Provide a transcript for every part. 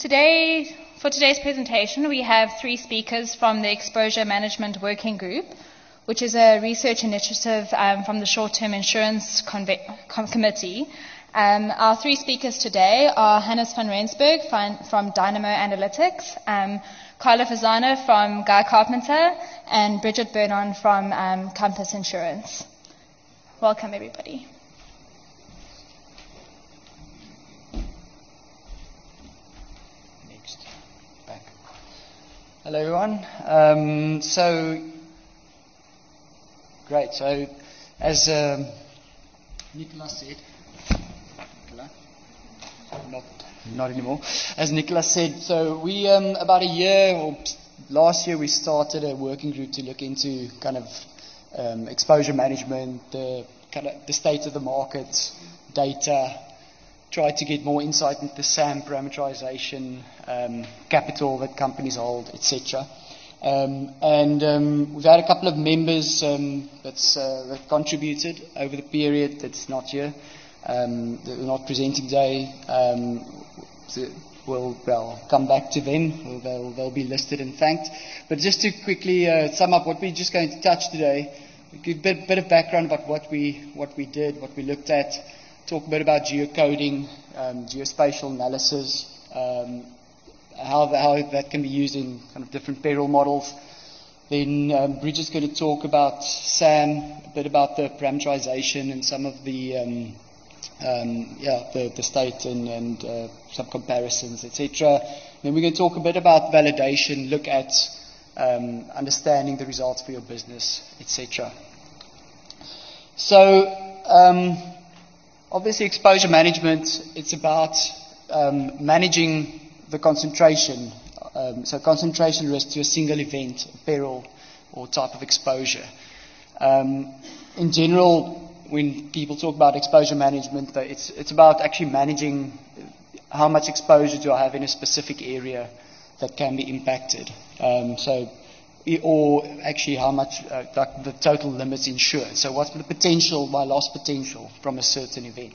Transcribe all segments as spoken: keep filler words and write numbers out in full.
Today, for today's presentation, we have three speakers from the Exposure Management Working Group, which is a research initiative um, from the Short-Term Insurance Conve Com Committee. Um, our three speakers today are Hannes van Rensburg from, from Dynamo Analytics, um, Carla Fasano from Guy Carpenter, and Bridget Bernon from um, Compass Insurance. Welcome, everybody. Next. Back. Hello, everyone. Um, so, great. So, as um, Nicolas said, Nicola? Not, not anymore. As Nicolas said, so we um, about a year or last year we started a working group to look into kind of um, exposure management, the kind of the state of the market, data. Try to get more insight into the S A M parameterization, um, capital that companies hold, et cetera. Um, and um, we've had a couple of members um, that's, uh, that contributed over the period that's not here, um, that are not presenting today. Um, so we'll, well, come back to them. They'll, they'll be listed and thanked. But just to quickly uh, sum up what we're just going to touch today, give a bit, bit of background about what we, what we did, what we looked at, talk a bit about geocoding, um, geospatial analysis, um, how, the, how that can be used in kind of different peril models. Then um, Bridget's going to talk about S A M, a bit about the parameterization and some of the um, um, yeah the, the state and, and uh, some comparisons, et cetera. Then we're going to talk a bit about validation, look at um, understanding the results for your business, et cetera. So. Um, Obviously, exposure management, it's about um, managing the concentration, um, so concentration risk to a single event, peril, or type of exposure. Um, in general, when people talk about exposure management, it's, it's about actually managing how much exposure do I have in a specific area that can be impacted. Um, so, or actually how much uh, like the total limits insured. So what's the potential, my loss potential from a certain event?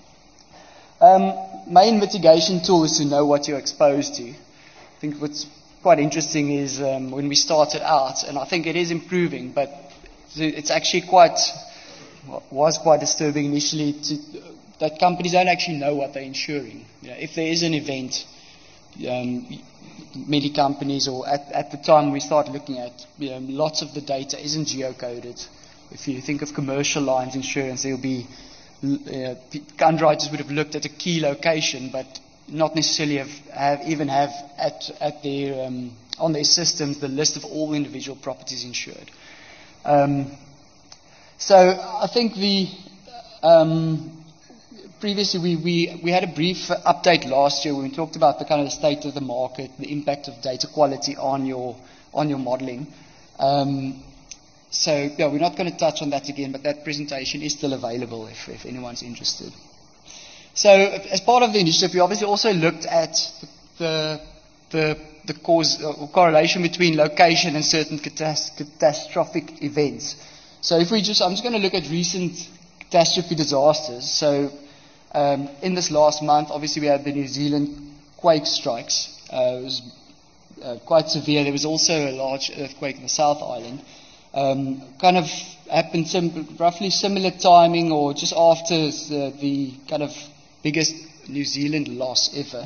Um, main mitigation tool is to know what you're exposed to. I think what's quite interesting is um, when we started out, and I think it is improving, but it's actually quite, was quite disturbing initially to, that companies don't actually know what they're insuring. You know, if there is an event, um, many companies, or at, at the time we start looking at, you know, lots of the data isn't geocoded. If you think of commercial lines insurance, there'll be, uh, underwriters would have looked at a key location, but not necessarily have, have even have at, at their, um, on their systems the list of all individual properties insured. Um, so I think the, um, Previously, we, we, we had a brief update last year when we talked about the kind of the state of the market, the impact of data quality on your, on your modeling. Um, so, yeah, we're not going to touch on that again, but that presentation is still available if, if anyone's interested. So, as part of the initiative, we obviously also looked at the, the, the cause or correlation between location and certain catas catastrophic events. So, if we just, I'm just going to look at recent catastrophe disasters. So, Um, in this last month, obviously we had the New Zealand quake strikes. Uh, it was uh, quite severe. There was also a large earthquake in the South Island. Um, kind of happened sim roughly similar timing or just after the, the kind of biggest New Zealand loss ever.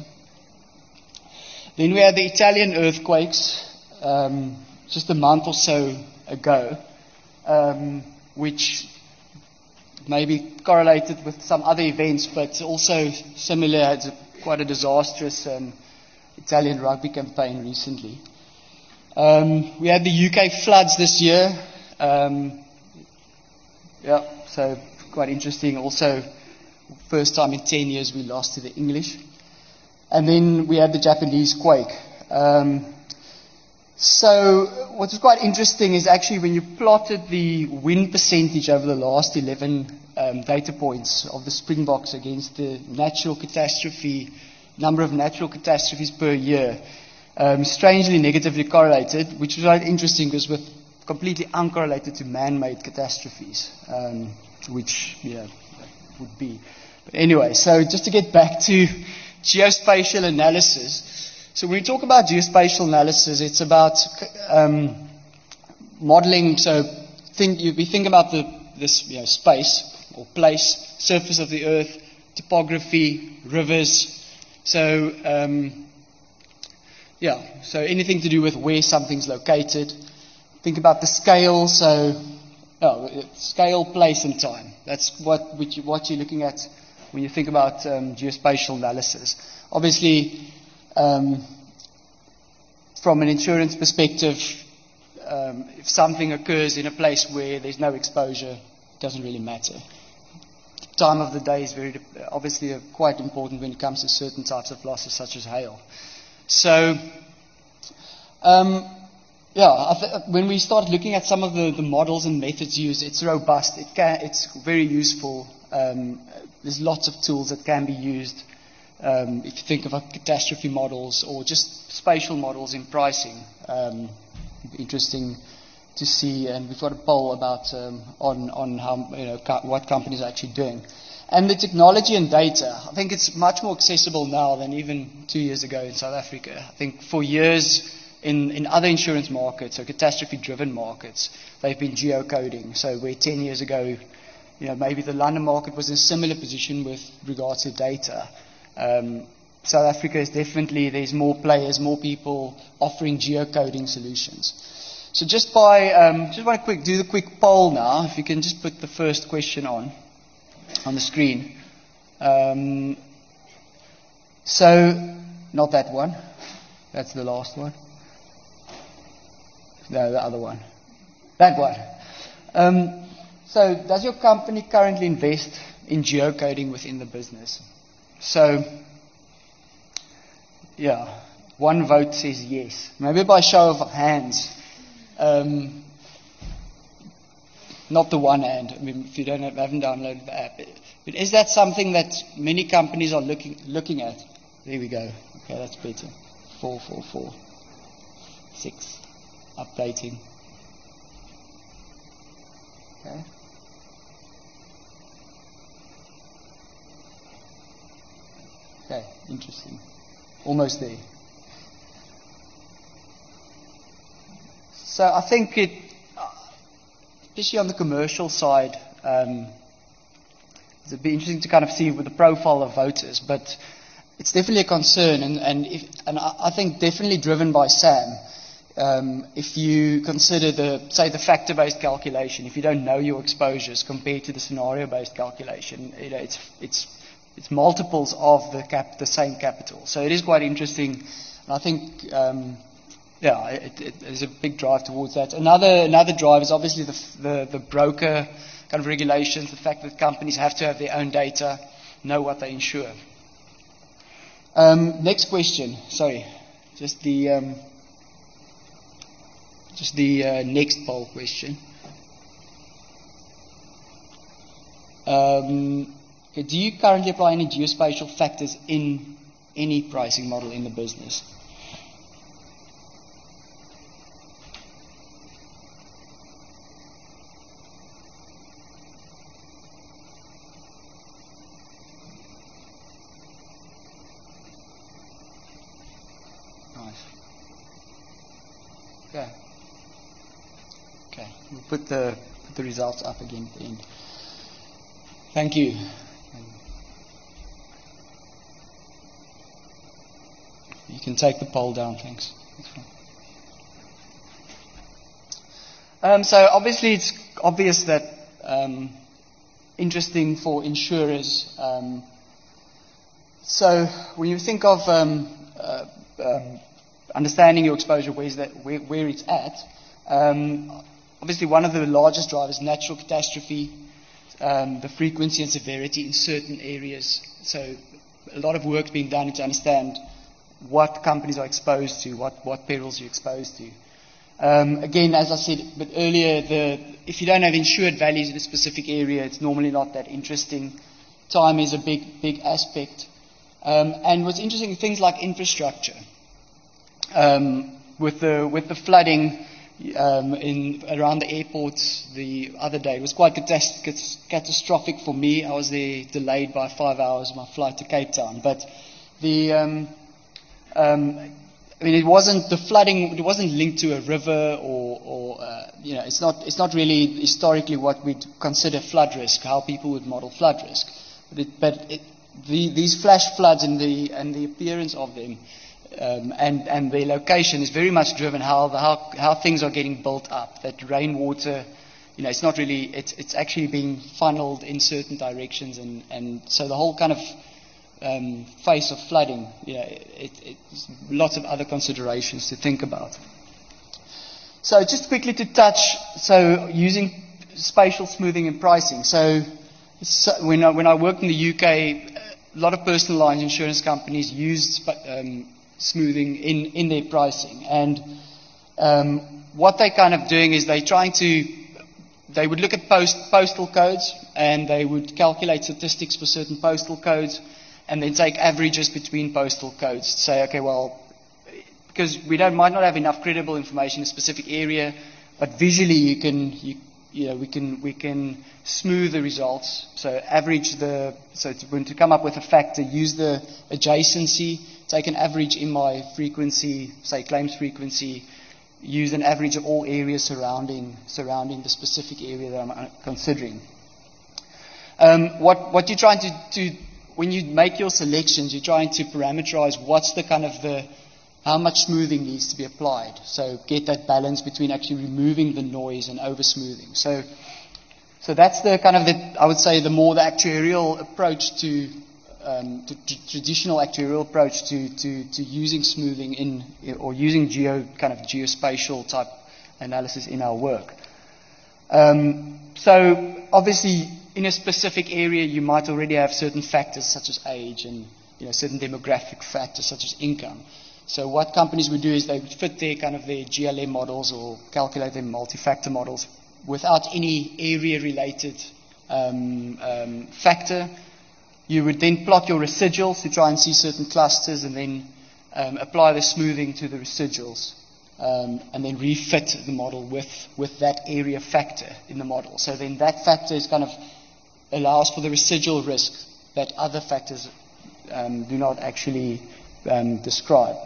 Then we had the Italian earthquakes um, just a month or so ago, um, which maybe correlated with some other events, but also similar, had a, quite a disastrous um, Italian rugby campaign recently. Um, we had the U K floods this year. Um, yeah, so quite interesting. Also, first time in ten years we lost to the English. And then we had the Japanese quake. Um, So what was quite interesting is actually when you plotted the win percentage over the last eleven um, data points of the Springboks against the natural catastrophe, number of natural catastrophes per year, um, strangely negatively correlated, which was quite interesting because we're completely uncorrelated to man-made catastrophes, um, which, yeah, would be. But anyway, so just to get back to geospatial analysis, So when we talk about geospatial analysis, it's about um, modeling. So think, you, we think about the, this you know, space or place, surface of the earth, topography, rivers. So um, yeah, so anything to do with where something's located. Think about the scale. So oh, scale, place, and time. That's what what, you, what you're looking at when you think about um, geospatial analysis. Obviously, um, from an insurance perspective, um, if something occurs in a place where there's no exposure, it doesn't really matter. Time of the day is very obviously uh, quite important when it comes to certain types of losses, such as hail. So, um, yeah, I th- when we start looking at some of the, the models and methods used, it's robust. It can, it's very useful. Um, there's lots of tools that can be used. Um, if you think of uh, catastrophe models or just spatial models in pricing, um, interesting to see. And we've got a poll about um, on on how you know co- what companies are actually doing. And the technology and data, I think it's much more accessible now than even two years ago in South Africa. I think for years in, in other insurance markets, or catastrophe-driven markets, they've been geocoding. So where ten years ago, you know, maybe the London market was in a similar position with regards to data. Um, South Africa is definitely, there's more players, more people offering geocoding solutions. So just by, um, just want to quick do the quick poll now. If you can just put the first question on, on the screen. Um, so, not that one. That's the last one. No, the other one. That one. Um, so, does your company currently invest in geocoding within the business? So, yeah, one vote says yes. Maybe by show of hands. Um, not the one hand. I mean, if you don't have, haven't downloaded the app, but is that something that many companies are looking looking at? There we go. Okay, that's better. Four, four, four, six. Updating. Okay. Okay, interesting. Almost there. So I think it, especially on the commercial side, um, it'd be interesting to kind of see with the profile of voters, but it's definitely a concern, and and, if, and I think definitely driven by Sam. Um, if you consider the, say, the factor-based calculation, if you don't know your exposures compared to the scenario-based calculation, you know, it's it's it's multiples of the cap, the same capital. So it is quite interesting, and I think. Um, Yeah, it, it, there's a big drive towards that. Another another drive is obviously the, the the broker kind of regulations, the fact that companies have to have their own data, know what they insure. Um, next question. Sorry, just the um, just the uh, next poll question. Um, okay, do you currently apply any geospatial factors in any pricing model in the business? Okay. Okay. We'll put the put the results up again at the end. Thank you. You can take the poll down. Thanks. Um, so obviously, it's obvious that um, interesting for insurers. Um, so when you think of um, uh, um, understanding your exposure, where's that, where, where it's at. Um, obviously, one of the largest drivers, natural catastrophe, um, the frequency and severity in certain areas. So, a lot of work being done to understand what companies are exposed to, what, what perils you're exposed to. Um, again, as I said a bit earlier, the, if you don't have insured values in a specific area, it's normally not that interesting. Time is a big, big aspect. Um, and what's interesting, things like infrastructure. Um, with the with the flooding um, in around the airport the other day, it was quite catas- catastrophic for me. I was there delayed by five hours my flight to Cape Town. But the um, um, I mean, it wasn't the flooding. It wasn't linked to a river, or, or uh, you know, it's not. It's not really historically what we'd consider flood risk. How people would model flood risk, but, it, but it, the, these flash floods and the and the appearance of them, um, and and their location is very much driven how the, how how things are getting built up. That rainwater, you know, it's not really. It's it's actually being funneled in certain directions, and and so the whole kind of Um, face of flooding, you know, it, it, it's lots of other considerations to think about. So just quickly to touch, so using spatial smoothing and pricing. So, so when, I, when I worked in the U K, a lot of personal lines insurance companies used um, smoothing in, in their pricing. And um, what they're kind of doing is they're trying to, they would look at post, postal codes, and they would calculate statistics for certain postal codes, and then take averages between postal codes. Say, okay, well, because we don't, might not have enough credible information in a specific area, but visually you can, you, you know, we can we can smooth the results. So average the, so to, when to come up with a factor, use the adjacency, take an average in my frequency, say claims frequency, use an average of all areas surrounding surrounding the specific area that I'm considering. Um, what what you're trying to to When you make your selections, you're trying to parameterize what's the kind of the, how much smoothing needs to be applied. So get that balance between actually removing the noise and over smoothing. So, so that's the kind of the, I would say the more the actuarial approach to, um, to, to traditional actuarial approach to, to, to using smoothing in, or using geo, kind of geospatial type analysis in our work. Um, so obviously, in a specific area, you might already have certain factors such as age and, you know, certain demographic factors such as income. So what companies would do is they would fit their kind of their G L M models or calculate their multi-factor models without any area-related um, um, factor. You would then plot your residuals to try and see certain clusters, and then um, apply the smoothing to the residuals. Um, and then refit the model with, with that area factor in the model. So then that factor is kind of allows for the residual risk that other factors um, do not actually um, describe.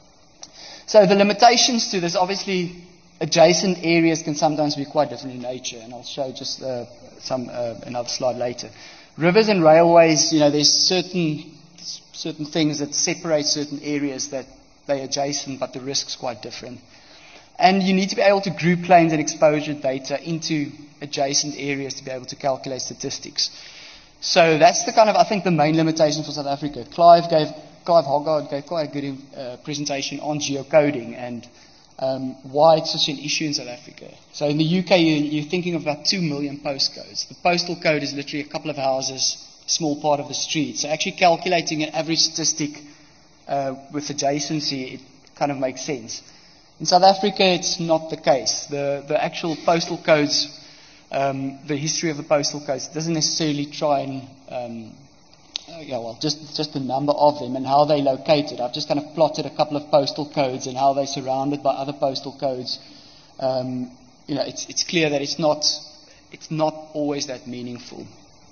So the limitations to this, obviously, adjacent areas can sometimes be quite different in nature, and I'll show just uh, some uh, another slide later. Rivers and railways, you know, there's certain certain things that separate certain areas that they're adjacent, but the risk's quite different. And you need to be able to group claims and exposure data into adjacent areas to be able to calculate statistics. So that's the kind of, I think, the main limitation for South Africa. Clive gave, Clive Hoggard gave quite a good uh, presentation on geocoding and um, why it's such an issue in South Africa. So in the U K, you, you're thinking of about two million postcodes. The postal code is literally a couple of houses, a small part of the street. So actually calculating an average statistic uh, with adjacency, it kind of makes sense. In South Africa, it's not the case. The, the actual postal codes, um, the history of the postal codes, doesn't necessarily try and, um, uh, yeah, well, just, just the number of them and how they're located. I've just kind of plotted a couple of postal codes and how they're surrounded by other postal codes. Um, you know, it's, it's clear that it's not, it's not always that meaningful.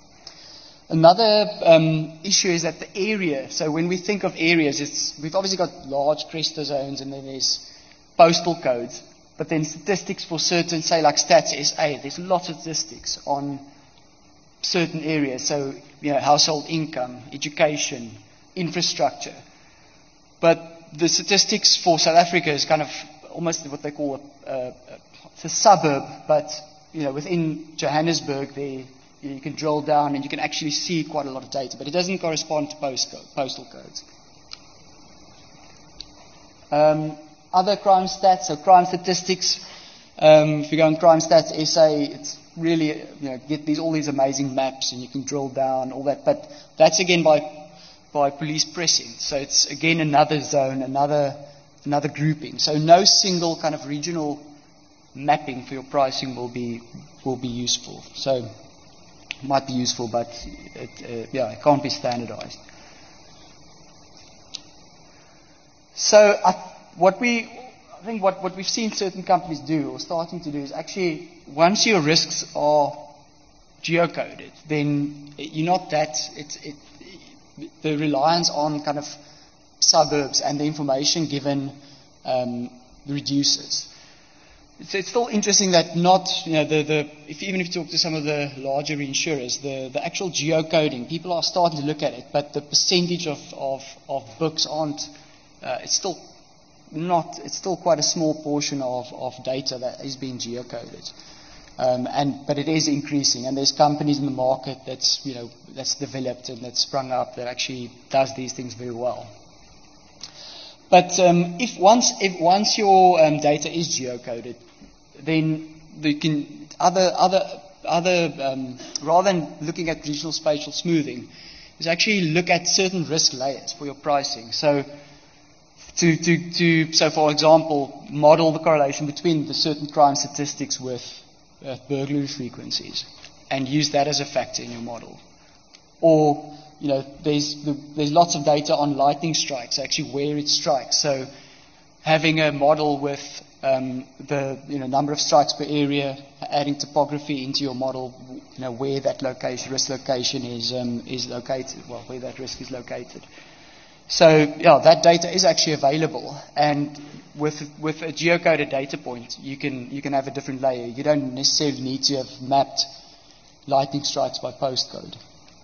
Another um, issue is that the area, so when we think of areas, it's, we've obviously got large cresta zones and then there's postal codes, but then statistics for certain, say like Stats S A, there's lots of statistics on certain areas, so you know, household income, education, infrastructure. But the statistics for South Africa is kind of almost what they call a, a, it's a suburb, but you know, within Johannesburg there, you can drill down and you can actually see quite a lot of data, but it doesn't correspond to post postal codes. Um, other crime stats, so crime statistics. Um, if you go on Crime Stats S A, it's really, you know, get these all these amazing maps and you can drill down all that. But that's again by by police precinct. So it's again another zone, another another grouping. So no single kind of regional mapping for your pricing will be will be useful. So might be useful, but it, uh, yeah, it can't be standardized. So I, what we, I think what, what we've seen certain companies do, or starting to do, is actually once your risks are geocoded, then you're not that. It's it, the reliance on kind of suburbs and the information given um, reduces. It's, it's still interesting that not, you know, the, the, if, even if you talk to some of the larger insurers, the, the actual geocoding, people are starting to look at it, but the percentage of, of, of books aren't, uh, it's still not, it's still quite a small portion of, of data that is being geocoded. Um, and, but it is increasing, and there's companies in the market that's, you know, that's developed and that's sprung up that actually does these things very well. But um, if once if once your um, data is geocoded, then you can other other other um, rather than looking at regional spatial smoothing, is actually look at certain risk layers for your pricing. So to to to so for example, model the correlation between the certain crime statistics with uh, burglary frequencies, and use that as a factor in your model. Or you know, there's there's lots of data on lightning strikes, actually where it strikes. So having a model with um, the you know number of strikes per area, adding topography into your model, you know where that location, risk location is um, is located, well where that risk is located. So yeah, that data is actually available, and with with a geocoded data point, you can you can have a different layer. You don't necessarily need to have mapped lightning strikes by postcode.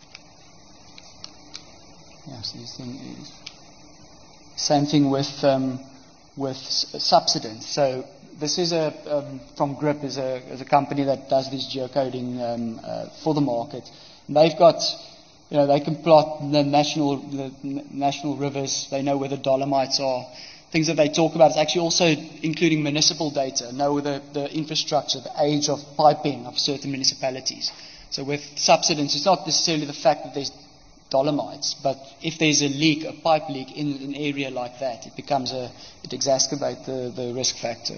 Yes, this thing is. Same thing with um, with subsidence. So this is a um, from Grip is a is a company that does this geocoding um, uh, for the market. And they've got, you know, they can plot the national the national rivers. They know where the dolomites are. Things that they talk about is actually also including municipal data. Know the the infrastructure, the age of piping of certain municipalities. So with subsidence, it's not necessarily the fact that there's dolomites, but if there's a leak, a pipe leak in an area like that, it becomes a, it exacerbates the, the risk factor.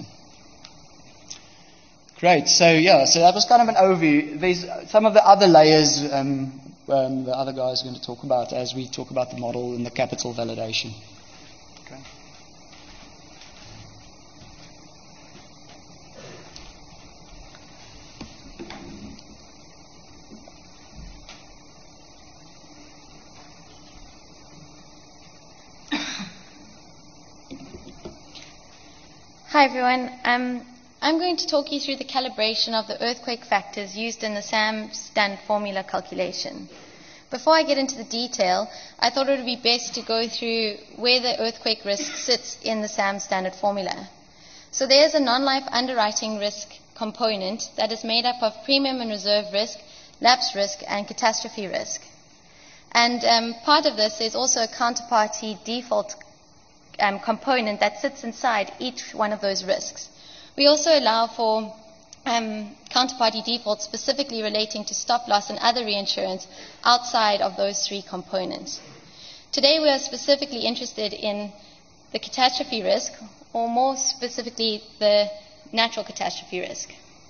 Great, so yeah, so that was kind of an overview. There's some of the other layers um, um, the other guys are going to talk about as we talk about the model and the capital validation. Okay. Hi everyone. Um, I'm going to talk you through the calibration of the earthquake factors used in the SAM standard formula calculation. Before I get into the detail, I thought it would be best to go through where the earthquake risk sits in the SAM standard formula. So there's a non-life underwriting risk component that is made up of premium and reserve risk, lapse risk, and catastrophe risk. And um, part of this is also a counterparty default Um, component that sits inside each one of those risks. We also allow for um, counterparty default specifically relating to stop loss and other reinsurance outside of those three components. Today we are specifically interested in the catastrophe risk, or more specifically the natural catastrophe risk.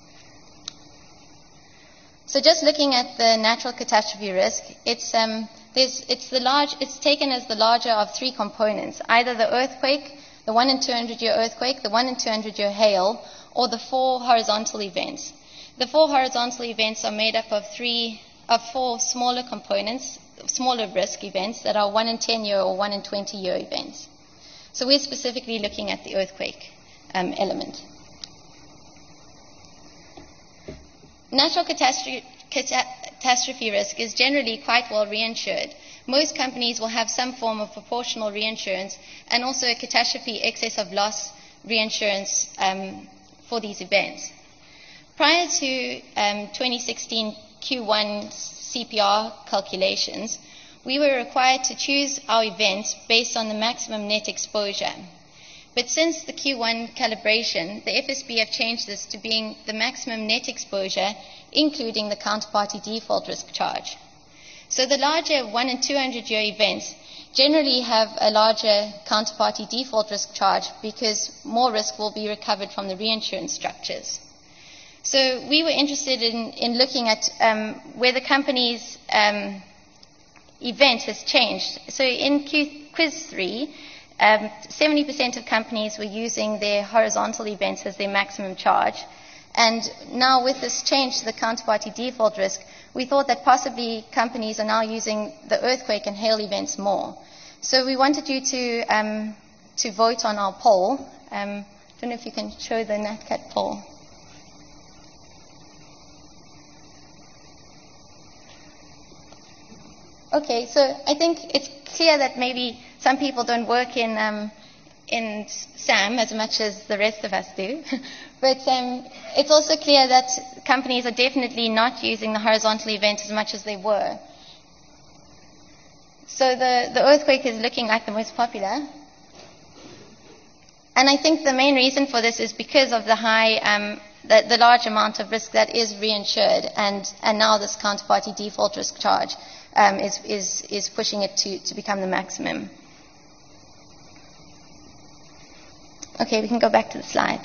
So just looking at the natural catastrophe risk, it's um, There's, it's, the large, it's taken as the larger of three components, either the earthquake, the one in two hundred year earthquake, the one in two hundred year hail, or the four horizontal events. The four horizontal events are made up of three, of four smaller components, smaller risk events that are one in ten year or one in twenty year events. So we're specifically looking at the earthquake um, element. Natural catastrophe Catastrophe risk is generally quite well reinsured. Most companies will have some form of proportional reinsurance and also a catastrophe excess of loss reinsurance um, for these events. Prior to um, twenty sixteen Q one C P R calculations, we were required to choose our event based on the maximum net exposure. But since the Q one calibration, the F S B have changed this to being the maximum net exposure, including the counterparty default risk charge. So the larger one in two hundred year events generally have a larger counterparty default risk charge because more risk will be recovered from the reinsurance structures. So we were interested in, in looking at um, where the company's um, event has changed. So in Q, quiz three, um, seventy percent of companies were using their horizontal events as their maximum charge. And now with this change to the counterparty default risk, we thought that possibly companies are now using the earthquake and hail events more. So we wanted you to, um, to vote on our poll Um, I don't know if you can show the NatCat poll. Okay, so I think it's clear that maybe some people don't work in um, in SAM as much as the rest of us do. But um, it's also clear that companies are definitely not using the horizontal event as much as they were. So the, the earthquake is looking like the most popular. And I think the main reason for this is because of the high, um, the, the large amount of risk that is reinsured, and, and now this counterparty default risk charge um, is, is, is pushing it to, to become the maximum. Okay, we can go back to the slides.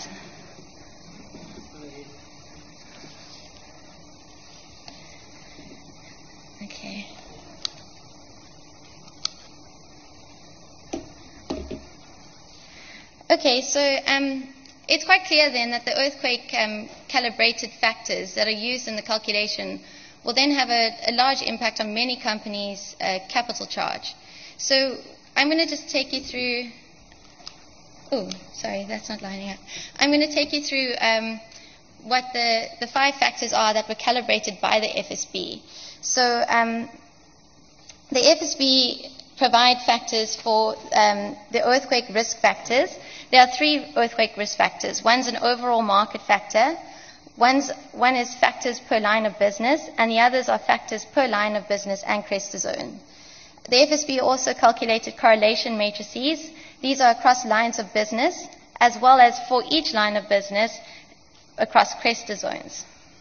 Okay. Okay, so um, it's quite clear then that the earthquake um, calibrated factors that are used in the calculation will then have a, a large impact on many companies' uh, capital charge. So I'm going to just take you through. Oh, sorry, that's not lining up. I'm going to take you through um, what the, the five factors are that were calibrated by the F S B. So um, the F S B provide factors for um, the earthquake risk factors. There are three earthquake risk factors. One's an overall market factor, one's, one is factors per line of business, and the others are factors per line of business and crest zone. The F S B also calculated correlation matrices. These are across lines of business, as well as for each line of business across crest zones.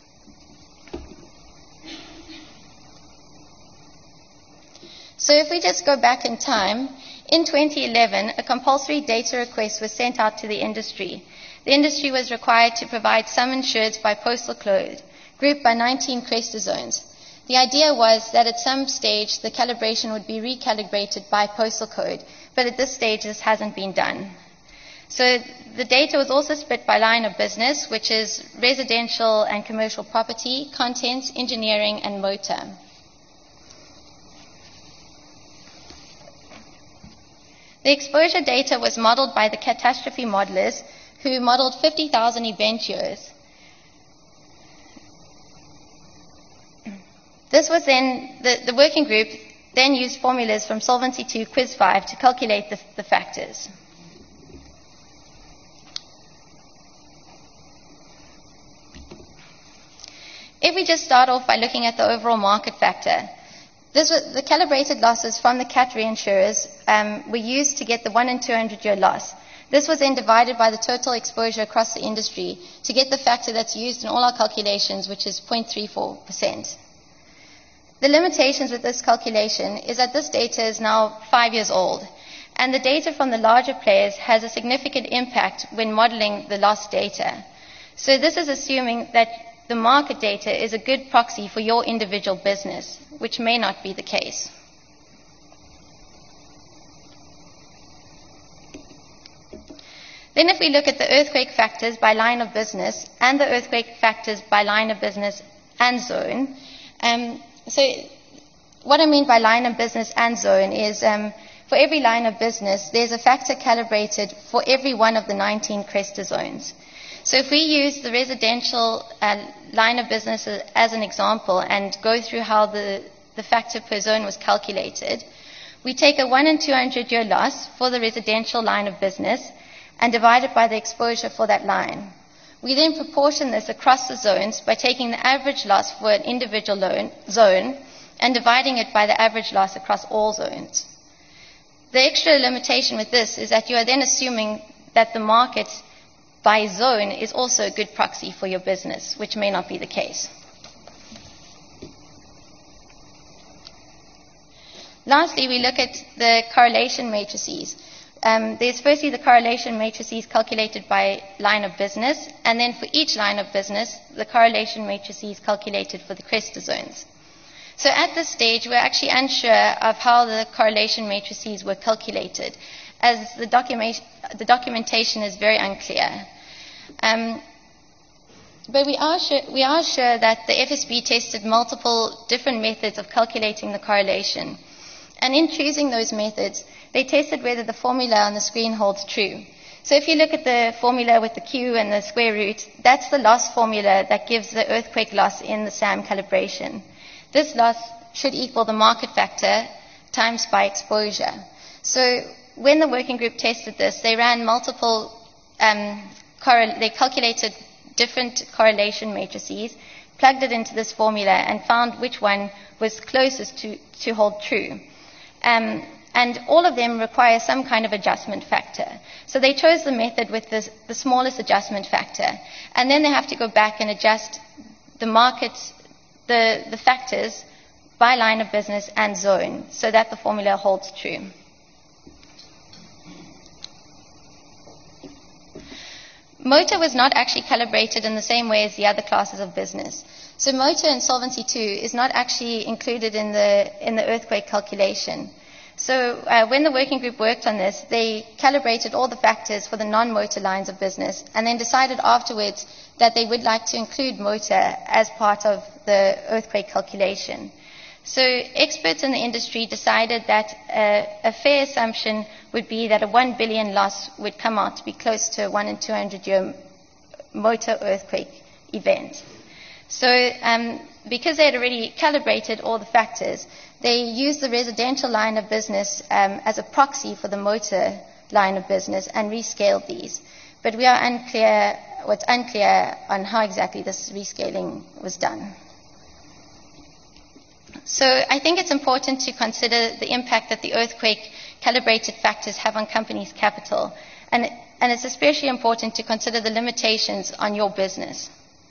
So if we just go back in time, in twenty eleven, a compulsory data request was sent out to the industry. The industry was required to provide sum insureds by postal code, grouped by nineteen crest zones. The idea was that at some stage the calibration would be recalibrated by postal code, but at this stage this hasn't been done. So the data was also split by line of business, which is residential and commercial property, contents, engineering, and motor. The exposure data was modeled by the catastrophe modelers, who modeled fifty thousand event years. This was then, the, the working group then used formulas from Solvency two Quiz five to calculate the, the factors. If we just start off by looking at the overall market factor, this was, the calibrated losses from the cat reinsurers um, were used to get the one in two hundred year loss. This was then divided by the total exposure across the industry to get the factor that's used in all our calculations, which is zero point three four percent. The limitations with this calculation is that this data is now five years old, and the data from the larger players has a significant impact when modeling the loss data. So this is assuming that the market data is a good proxy for your individual business, which may not be the case. Then if we look at the earthquake factors by line of business and the earthquake factors by line of business and zone, um, so what I mean by line of business and zone is um, for every line of business, there's a factor calibrated for every one of the nineteen crest zones. So if we use the residential uh, line of business as an example and go through how the, the factor per zone was calculated, we take a one in two hundred year loss for the residential line of business and divide it by the exposure for that line. We then proportion this across the zones by taking the average loss for an individual loan, zone and dividing it by the average loss across all zones. The extra limitation with this is that you are then assuming that the market by zone is also a good proxy for your business, which may not be the case. Lastly, we look at the correlation matrices. Um, there's firstly the correlation matrices calculated by line of business, and then for each line of business, the correlation matrices calculated for the crest zones. So at this stage, we're actually unsure of how the correlation matrices were calculated, as the, document, the documentation is very unclear. Um, but we are, sure, we are sure that the F S B tested multiple different methods of calculating the correlation. And in choosing those methods, they tested whether the formula on the screen holds true. So if you look at the formula with the Q and the square root, that's the loss formula that gives the earthquake loss in the SAM calibration. This loss should equal the market factor times by exposure. So when the working group tested this, they ran multiple, um, correl- they calculated different correlation matrices, plugged it into this formula, and found which one was closest to, to hold true. Um, and all of them require some kind of adjustment factor. So they chose the method with the, the smallest adjustment factor. And then they have to go back and adjust the markets, the, the factors by line of business and zone so that the formula holds true. Motor was not actually calibrated in the same way as the other classes of business. So motor in Solvency two is not actually included in the, in the earthquake calculation. So uh, when the working group worked on this, they calibrated all the factors for the non-motor lines of business and then decided afterwards that they would like to include motor as part of the earthquake calculation. So experts in the industry decided that uh, a fair assumption would be that a one billion loss would come out to be close to a one in two hundred year motor earthquake event. So um, because they had already calibrated all the factors, they used the residential line of business um, as a proxy for the motor line of business and rescaled these. But we are unclear, what's unclear on how exactly this rescaling was done. So I think it's important to consider the impact that the earthquake calibrated factors have on companies' capital. And, and it's especially important to consider the limitations on your business.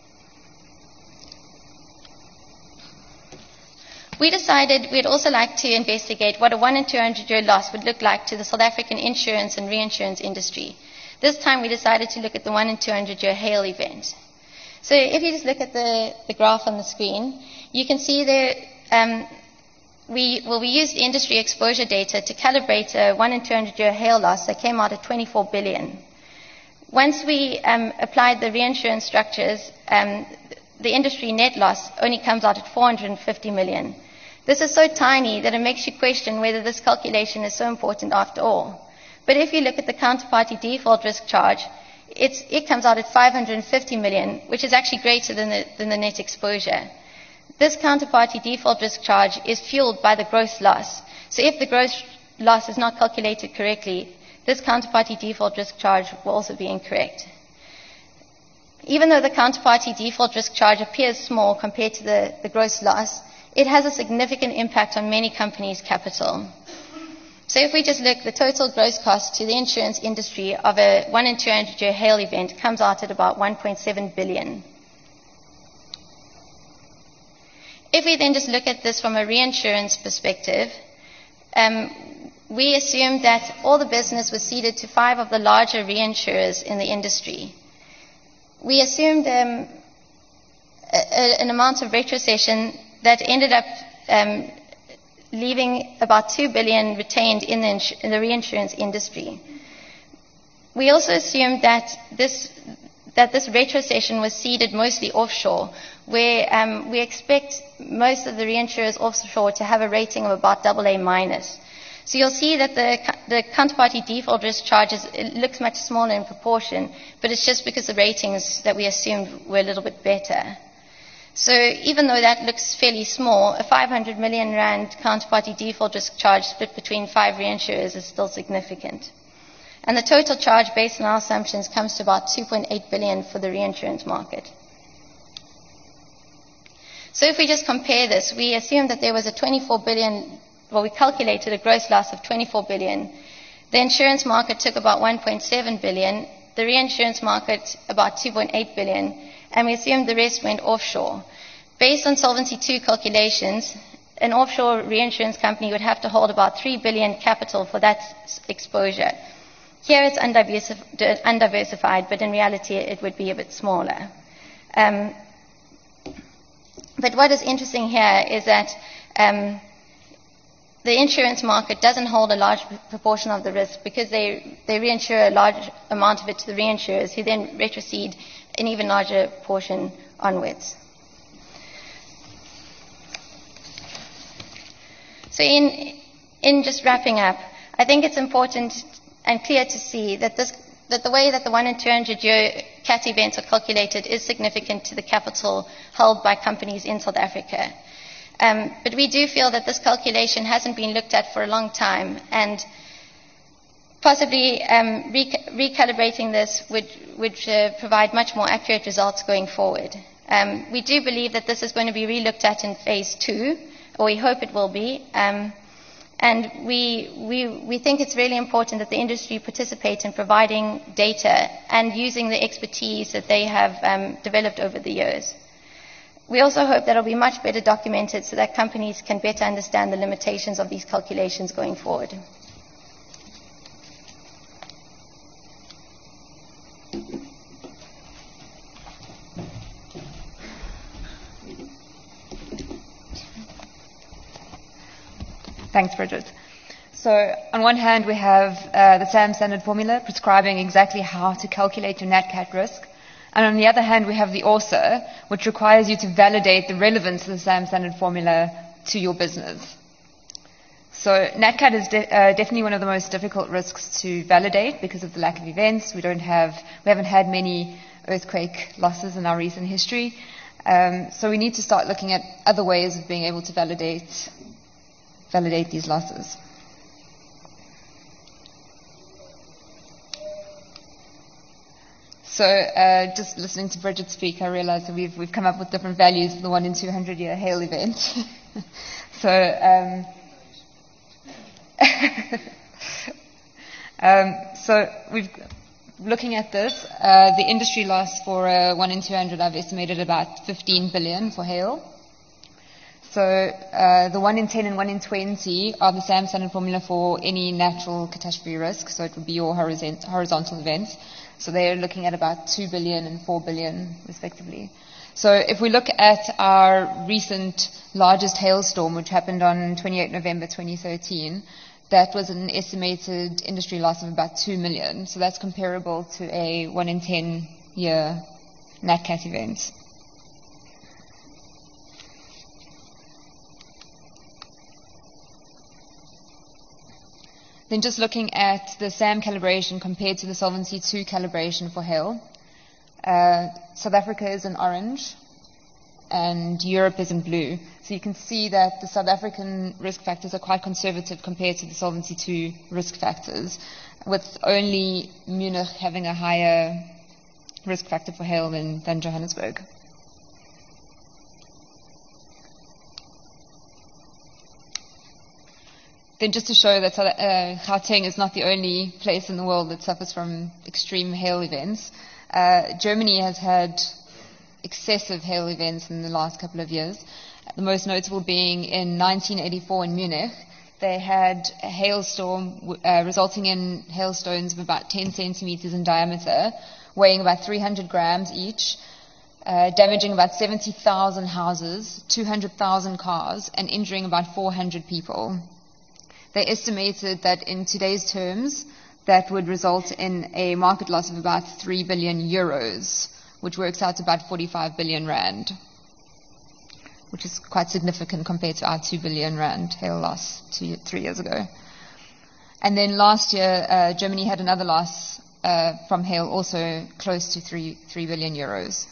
We decided we'd also like to investigate what a one in two hundred year loss would look like to the South African insurance and reinsurance industry. This time we decided to look at the one in two hundred year hail event. So if you just look at the, the graph on the screen, you can see there um, we, well, we used industry exposure data to calibrate a one in two hundred year hail loss that came out at twenty-four billion. Once we um, applied the reinsurance structures, um, the industry net loss only comes out at four hundred fifty million. This is so tiny that it makes you question whether this calculation is so important after all. But if you look at the counterparty default risk charge, it's, it comes out at five hundred fifty million, which is actually greater than the, than the net exposure. This counterparty default risk charge is fueled by the gross loss. So if the gross loss is not calculated correctly, this counterparty default risk charge will also be incorrect. Even though the counterparty default risk charge appears small compared to the, the gross loss, it has a significant impact on many companies' capital. So if we just look, the total gross cost to the insurance industry of a one in two hundred year hail event comes out at about one point seven billion. If we then just look at this from a reinsurance perspective, um, we assumed that all the business was ceded to five of the larger reinsurers in the industry. We assumed um, a, a, an amount of retrocession that ended up um, leaving about two billion dollars retained in the, ins- in the reinsurance industry. We also assumed that this, that this retrocession was ceded mostly offshore, where um, we expect most of the reinsurers offshore to have a rating of about double A minus. So you'll see that the, the counterparty default risk charges, it looks much smaller in proportion, but it's just because the ratings that we assumed were a little bit better. So even though that looks fairly small, a five hundred million rand counterparty default risk charge split between five reinsurers is still significant. And the total charge based on our assumptions comes to about two point eight billion for the reinsurance market. So if we just compare this, we assume that there was a twenty-four billion, well, we calculated a gross loss of twenty-four billion. The insurance market took about one point seven billion, the reinsurance market about two point eight billion, and we assumed the rest went offshore. Based on Solvency two calculations, an offshore reinsurance company would have to hold about three billion capital for that exposure. Here it's undiversif- undiversified, but in reality it would be a bit smaller. Um, but what is interesting here is that um, the insurance market doesn't hold a large proportion of the risk because they, they reinsure a large amount of it to the reinsurers who then retrocede an even larger portion onwards. So in, in just wrapping up, I think it's important and clear to see that this, that the way that the one in two hundred year cat events are calculated is significant to the capital held by companies in South Africa. Um, but we do feel that this calculation hasn't been looked at for a long time, and possibly um, rec- recalibrating this would, would uh, provide much more accurate results going forward. Um, we do believe that this is going to be re-looked at in phase two, or we hope it will be. Um, and we, we, we think it's really important that the industry participate in providing data and using the expertise that they have um, developed over the years. We also hope that it will be much better documented so that companies can better understand the limitations of these calculations going forward. Thanks, Bridget. So on one hand, we have uh, the SAM standard formula prescribing exactly how to calculate your nat cat risk. And on the other hand, we have the O R S A, which requires you to validate the relevance of the SAM standard formula to your business. So nat cat is de- uh, definitely one of the most difficult risks to validate because of the lack of events. We don't have, we haven't had many earthquake losses in our recent history. Um, so we need to start looking at other ways of being able to validate validate these losses. So uh, just listening to Bridget speak, I realized that we've, we've come up with different values for the one in two hundred year hail event. so um, um, so we've looking at this, uh, the industry loss for uh, one in two hundred, I've estimated about fifteen billion for hail. So uh, the one in ten and one in twenty are the SAM standard formula for any natural catastrophe risk. So it would be your horizon- horizontal events. So they're looking at about two billion and four billion respectively. So if we look at our recent largest hailstorm, which happened on twenty-eighth of November twenty thirteen, that was an estimated industry loss of about two million. So that's comparable to a one in ten year nat cat event. Then just looking at the SAM calibration compared to the Solvency two calibration for hail, uh, South Africa is in orange and Europe is in blue. So you can see that the South African risk factors are quite conservative compared to the Solvency two risk factors, with only Munich having a higher risk factor for hail than, than Johannesburg. Then just to show that uh, Gauteng is not the only place in the world that suffers from extreme hail events. Uh, Germany has had excessive hail events in the last couple of years, the most notable being in nineteen eighty-four in Munich. They had a hailstorm uh, resulting in hailstones of about ten centimeters in diameter, weighing about three hundred grams each, uh, damaging about seventy thousand houses, two hundred thousand cars, and injuring about four hundred people. They estimated that in today's terms, that would result in a market loss of about three billion euros, which works out to about forty-five billion rand, which is quite significant compared to our two billion rand hail loss two, three years ago. And then last year, uh, Germany had another loss uh, from hail, also close to three, three billion euros.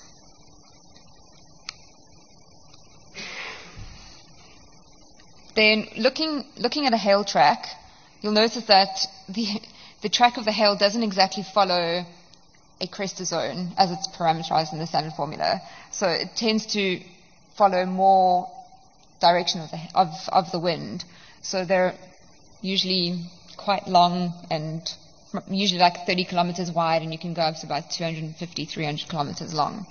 Then looking, looking at a hail track, you'll notice that the, the track of the hail doesn't exactly follow a cresta zone as it's parameterized in the standard formula. So it tends to follow more direction of the, of, of the wind. So they're usually quite long and usually like thirty kilometers wide, and you can go up to about two hundred fifty, three hundred kilometers long.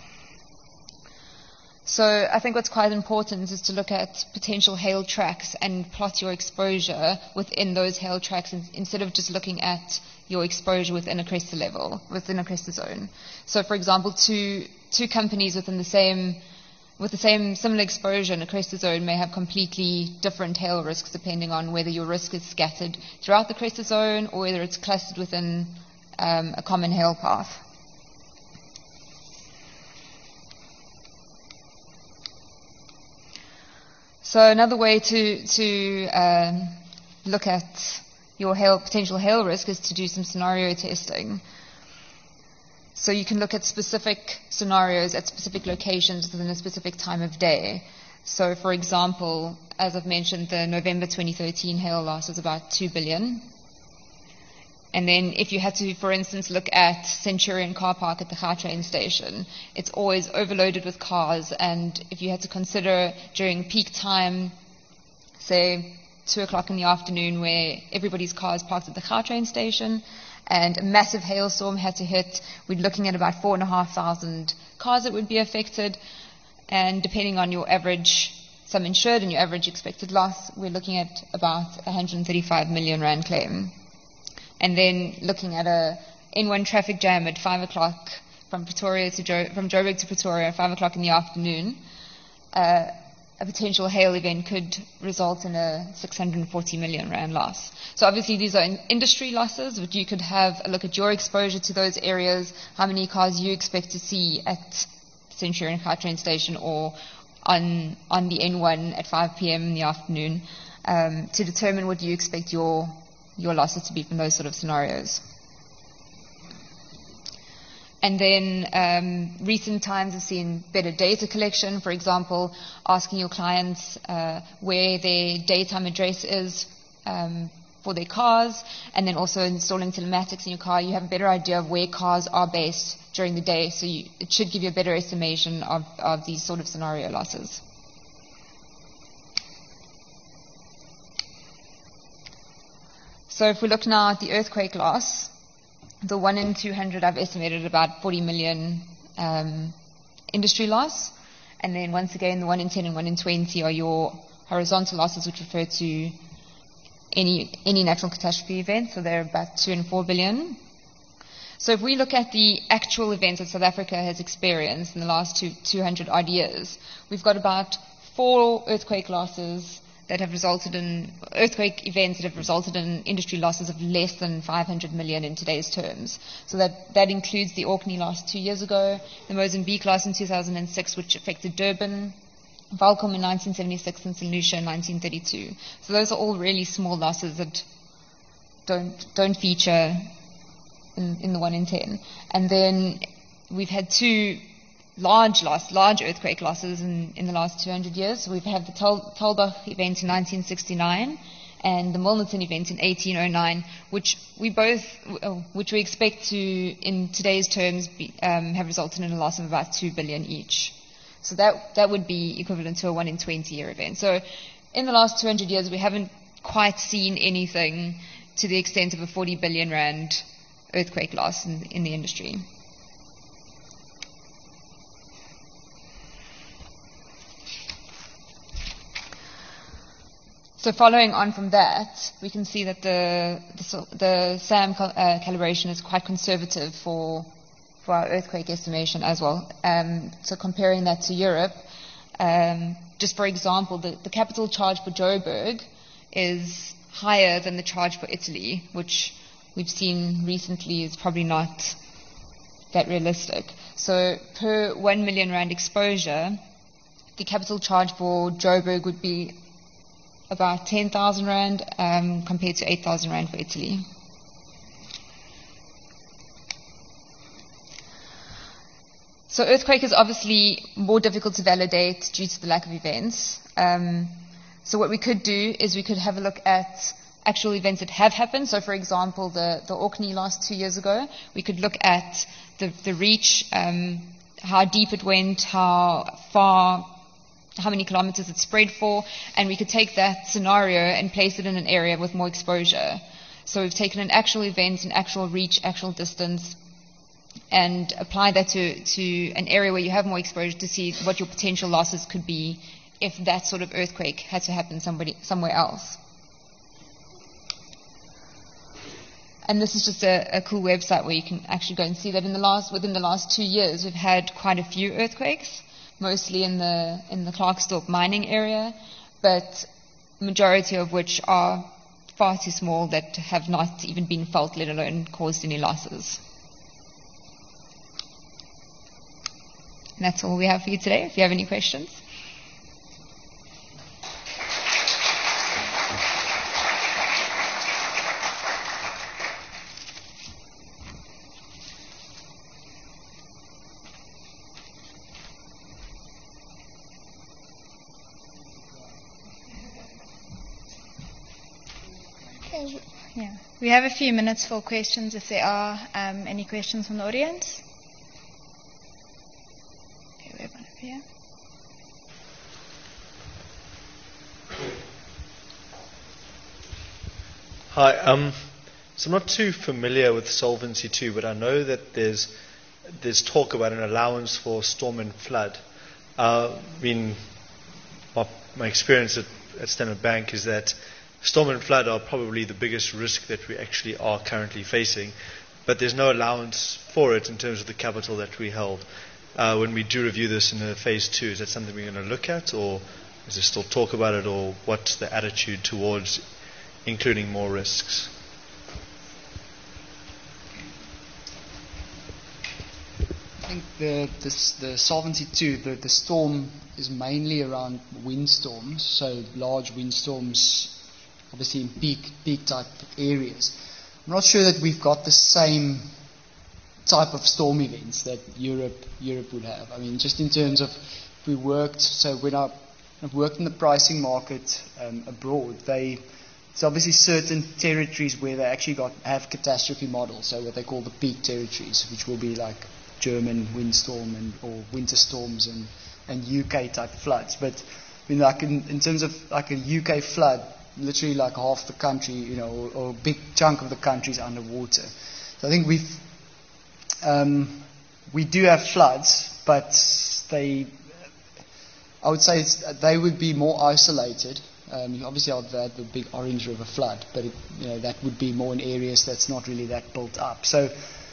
So I think what's quite important is to look at potential hail tracks and plot your exposure within those hail tracks instead of just looking at your exposure within a cresta level, within a cresta zone. So for example, two, two companies within the same, with the same similar exposure in a cresta zone may have completely different hail risks depending on whether your risk is scattered throughout the cresta zone or whether it's clustered within um, a common hail path. So another way to, to um, look at your hail, potential hail risk is to do some scenario testing. So you can look at specific scenarios at specific locations within a specific time of day. So, for example, as I've mentioned, the November twenty thirteen hail loss was about two billion. And then if you had to, for instance, look at Centurion Car Park at the Gautrain station, it's always overloaded with cars. And if you had to consider during peak time, say two o'clock in the afternoon, where everybody's car is parked at the Gautrain station, and a massive hailstorm had to hit, we're looking at about four and a half thousand cars that would be affected. And depending on your average sum insured and your average expected loss, we're looking at about one hundred thirty-five million rand claim. And then looking at a N one traffic jam at five o'clock from Pretoria to jo- from Joburg to Pretoria at five o'clock in the afternoon, uh, a potential hail event could result in a six hundred forty million rand loss. So obviously these are in industry losses, but you could have a look at your exposure to those areas, how many cars you expect to see at Centurion Gautrain station or on on the N one at five p.m. in the afternoon, um, to determine what you expect your your losses to be from those sort of scenarios. And then um, recent times have seen better data collection, for example, asking your clients uh, where their daytime address is um, for their cars, and then also installing telematics in your car. You have a better idea of where cars are based during the day, so you, it should give you a better estimation of, of these sort of scenario losses. So if we look now at the earthquake loss, the one in two hundred I've estimated about forty million um, industry loss. And then once again, the one in ten and one in twenty are your horizontal losses, which refer to any any natural catastrophe event. So they're about two and four billion. So if we look at the actual events that South Africa has experienced in the last two, 200 odd years, we've got about four earthquake losses that have resulted in earthquake events that have resulted in industry losses of less than five hundred million in today's terms. So that, that includes the Orkney loss two years ago, the Mozambique loss in two thousand six, which affected Durban, Valcom in nineteen seventy-six, and Saint Lucia in nineteen thirty-two. So those are all really small losses that don't don't feature in, in the one in ten. And then we've had two large loss, large earthquake losses in, in the last two hundred years. So we've had the Tal- Talbach event in nineteen sixty-nine and the Milnerton event in eighteen oh nine, which we both, which we expect to, in today's terms, be, um, have resulted in a loss of about two billion each. So that that would be equivalent to a one in twenty year event. So in the last two hundred years, we haven't quite seen anything to the extent of a forty billion rand earthquake loss in, in the industry. So following on from that, we can see that the the, the SAM cal- uh, calibration is quite conservative for for our earthquake estimation as well. Um, so comparing that to Europe, um, just for example, the, the capital charge for Joburg is higher than the charge for Italy, which we've seen recently is probably not that realistic. So per one million rand exposure, the capital charge for Joburg would be about ten thousand rand um, compared to eight thousand rand for Italy. So earthquake is obviously more difficult to validate due to the lack of events. Um, so what we could do is we could have a look at actual events that have happened. So for example, the, the Orkney loss two years ago, we could look at the, the reach, um, how deep it went, how far, how many kilometers it spread for, and we could take that scenario and place it in an area with more exposure. So we've taken an actual event, an actual reach, actual distance, and apply that to, to an area where you have more exposure to see what your potential losses could be if that sort of earthquake had to happen somebody, somewhere else. And this is just a, a cool website where you can actually go and see that in the last, within the last two years, we've had quite a few earthquakes, mostly in the in the Klerksdorp mining area, but majority of which are far too small that have not even been felt, let alone caused any losses. And that's all we have for you today. If you have any questions. Okay. Yeah. We have a few minutes for questions if there are um, any questions from the audience. Okay, we have one over here. Hi. Um, so I'm not too familiar with Solvency two, but I know that there's there's talk about an allowance for storm and flood. Uh, I mean, my, my experience at, at Standard Bank is that storm and flood are probably the biggest risk that we actually are currently facing, but there's no allowance for it in terms of the capital that we held. Uh, when we do review this in the phase two, is that something we're going to look at, or is there still talk about it, or what's the attitude towards including more risks? I think the, the, the Solvency two, the, the storm is mainly around windstorms, so large windstorms, obviously in peak peak type areas. I'm not sure that we've got the same type of storm events that Europe Europe would have. I mean, just in terms of we worked, so when I, I've worked in the pricing market um, abroad, they it's obviously certain territories where they actually got have catastrophe models, so what they call the peak territories, which will be like German windstorm and or winter storms and, and U K type floods. But I mean, like in, in terms of like a U K flood, literally like half the country, you know, or, or a big chunk of the country is underwater. So I think we've um, we do have floods, but they, I would say it's, they would be more isolated. Um, obviously, I've had the big Orange River flood, but it, you know, that would be more in areas that's not really that built up. So,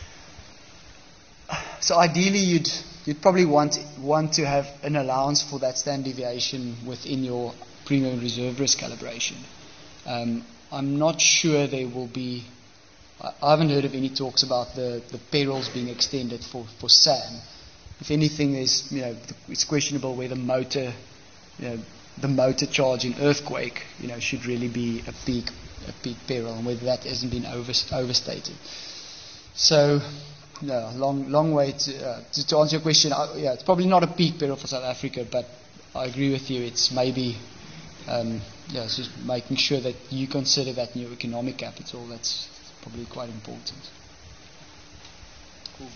so ideally, you'd you'd probably want want to have an allowance for that standard deviation within your premium reserve risk calibration. Um, I'm not sure there will be. I haven't heard of any talks about the, the perils being extended for, for S A M. If anything, there's, you know, it's questionable whether motor, you know, the motor charge in earthquake, you know, should really be a peak a peak peril, and whether that hasn't been over, overstated. So, no, long long way to uh, to, to answer your question. I, yeah, it's probably not a peak peril for South Africa, but I agree with you. It's maybe um, yeah, it's just making sure that you consider that in your economic capital. That's probably quite important. Cool.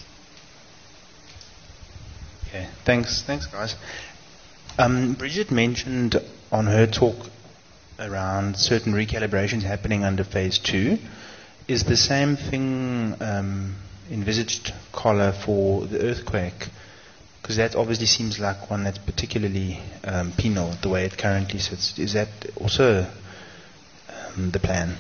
Okay, thanks, thanks, guys. Um, Bridget mentioned on her talk around certain recalibrations happening under phase two. Is the same thing um, envisaged, Carla, for the earthquake? Because that obviously seems like one that's particularly um, penal, the way it currently sits. Is that also um, the plan?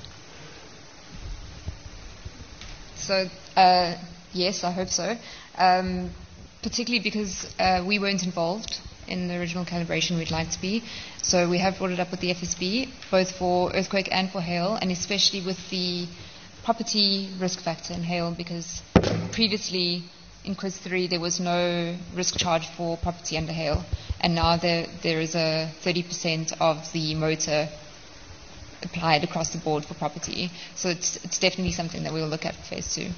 So, uh, yes, I hope so. Um, particularly because uh, we weren't involved in the original calibration we'd like to be. So we have brought it up with the F S B, both for earthquake and for hail, and especially with the property risk factor in hail, because previously in quiz three there was no risk charge for property under hail, and now there there is a thirty percent of the motor applied across the board for property. So it's it's definitely something that we'll look at for phase two.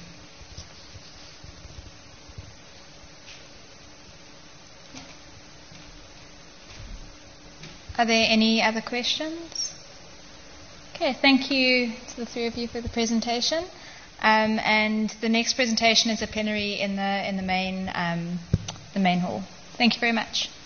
Are there any other questions? Okay, thank you to the three of you for the presentation. Um, and the next presentation is a plenary in the in the main um, the main hall. Thank you very much.